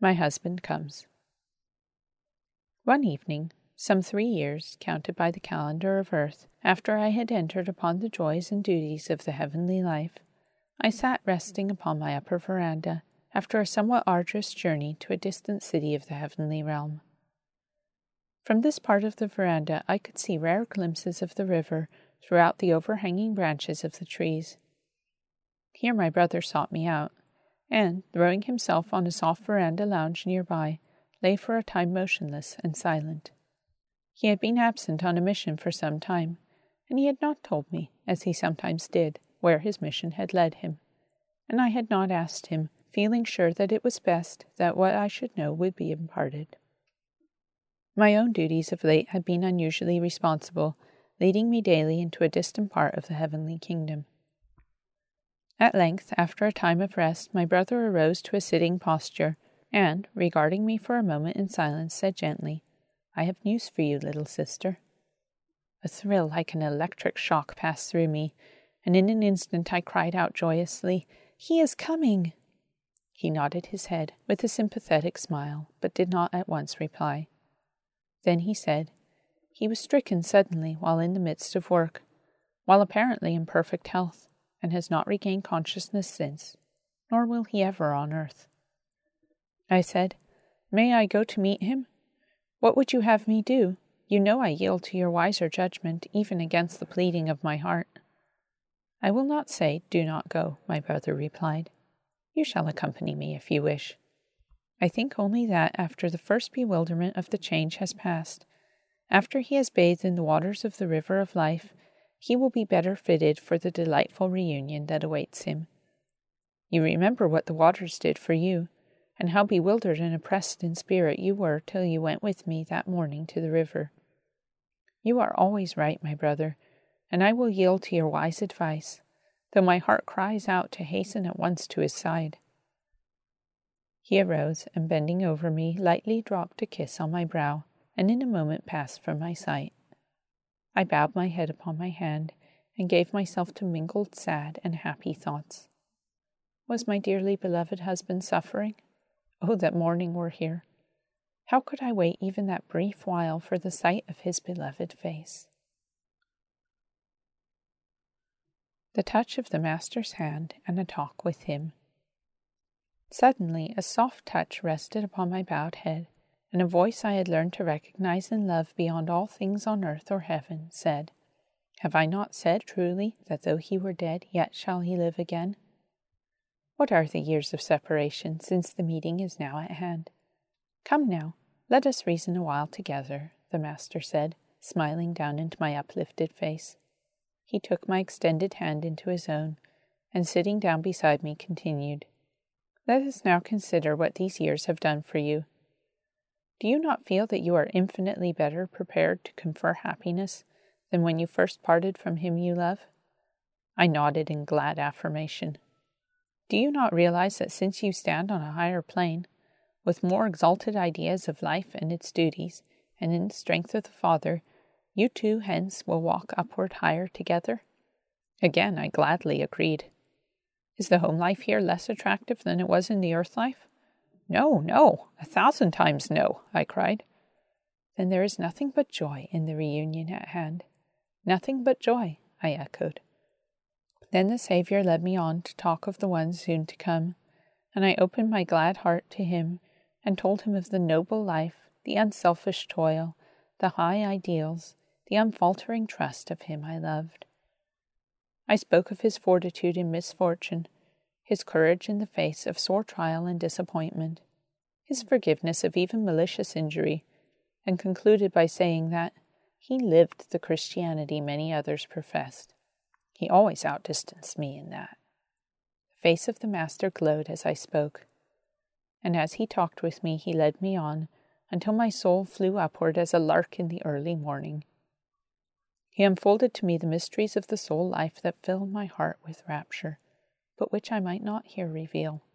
My husband comes. One evening, some 3 years, counted by the calendar of earth, after I had entered upon the joys and duties of the heavenly life, I sat resting upon my upper veranda after a somewhat arduous journey to a distant city of the heavenly realm. From this part of the veranda I could see rare glimpses of the river throughout the overhanging branches of the trees. Here my brother sought me out, and, throwing himself on a soft veranda lounge nearby, lay for a time motionless and silent. He had been absent on a mission for some time, and he had not told me, as he sometimes did, where his mission had led him, and I had not asked him, feeling sure that it was best that what I should know would be imparted. My own duties of late had been unusually responsible, leading me daily into a distant part of the heavenly kingdom. At length, after a time of rest, my brother arose to a sitting posture, and, regarding me for a moment in silence, said gently, "I have news for you, little sister." A thrill like an electric shock passed through me, and in an instant I cried out joyously, "He is coming!" He nodded his head with a sympathetic smile, but did not at once reply. Then he said, "He was stricken suddenly while in the midst of work, while apparently in perfect health, and has not regained consciousness since, nor will he ever on earth." I said, "May I go to meet him? What would you have me do? You know I yield to your wiser judgment, even against the pleading of my heart." "I will not say, 'Do not go,'" my brother replied. "You shall accompany me if you wish. I think only that, after the first bewilderment of the change has passed, after he has bathed in the waters of the river of life, he will be better fitted for the delightful reunion that awaits him. You remember what the waters did for you, and how bewildered and oppressed in spirit you were till you went with me that morning to the river. You are always right, my brother, and I will yield to your wise advice, though my heart cries out to hasten at once to his side." He arose, and bending over me, lightly dropped a kiss on my brow, and in a moment passed from my sight. I bowed my head upon my hand, and gave myself to mingled sad and happy thoughts. Was my dearly beloved husband suffering? Oh, that morning were here! How could I wait even that brief while for the sight of his beloved face? The touch of the Master's hand and a talk with him. Suddenly a soft touch rested upon my bowed head, and a voice I had learned to recognize and love beyond all things on earth or heaven said, "Have I not said truly that though he were dead, yet shall he live again?" What are the years of separation, since the meeting is now at hand? "Come now, let us reason a while together," the Master said, smiling down into my uplifted face. He took my extended hand into his own, and sitting down beside me, continued, "Let us now consider what these years have done for you. Do you not feel that you are infinitely better prepared to confer happiness than when you first parted from him you love?" I nodded in glad affirmation. "Do you not realize that since you stand on a higher plane, with more exalted ideas of life and its duties, and in the strength of the Father, you two hence will walk upward higher together?" Again I gladly agreed. "Is the home life here less attractive than it was in the earth life?" "No, no, 1,000 times no," I cried. "Then there is nothing but joy in the reunion at hand." "Nothing but joy," I echoed. Then the Saviour led me on to talk of the one soon to come, and I opened my glad heart to him and told him of the noble life, the unselfish toil, the high ideals, the unfaltering trust of him I loved. I spoke of his fortitude in misfortune, his courage in the face of sore trial and disappointment, his forgiveness of even malicious injury, and concluded by saying that he lived the Christianity many others professed. He always outdistanced me in that. The face of the Master glowed as I spoke, and as he talked with me, he led me on until my soul flew upward as a lark in the early morning. He unfolded to me the mysteries of the soul life that filled my heart with rapture, but which I might not here reveal.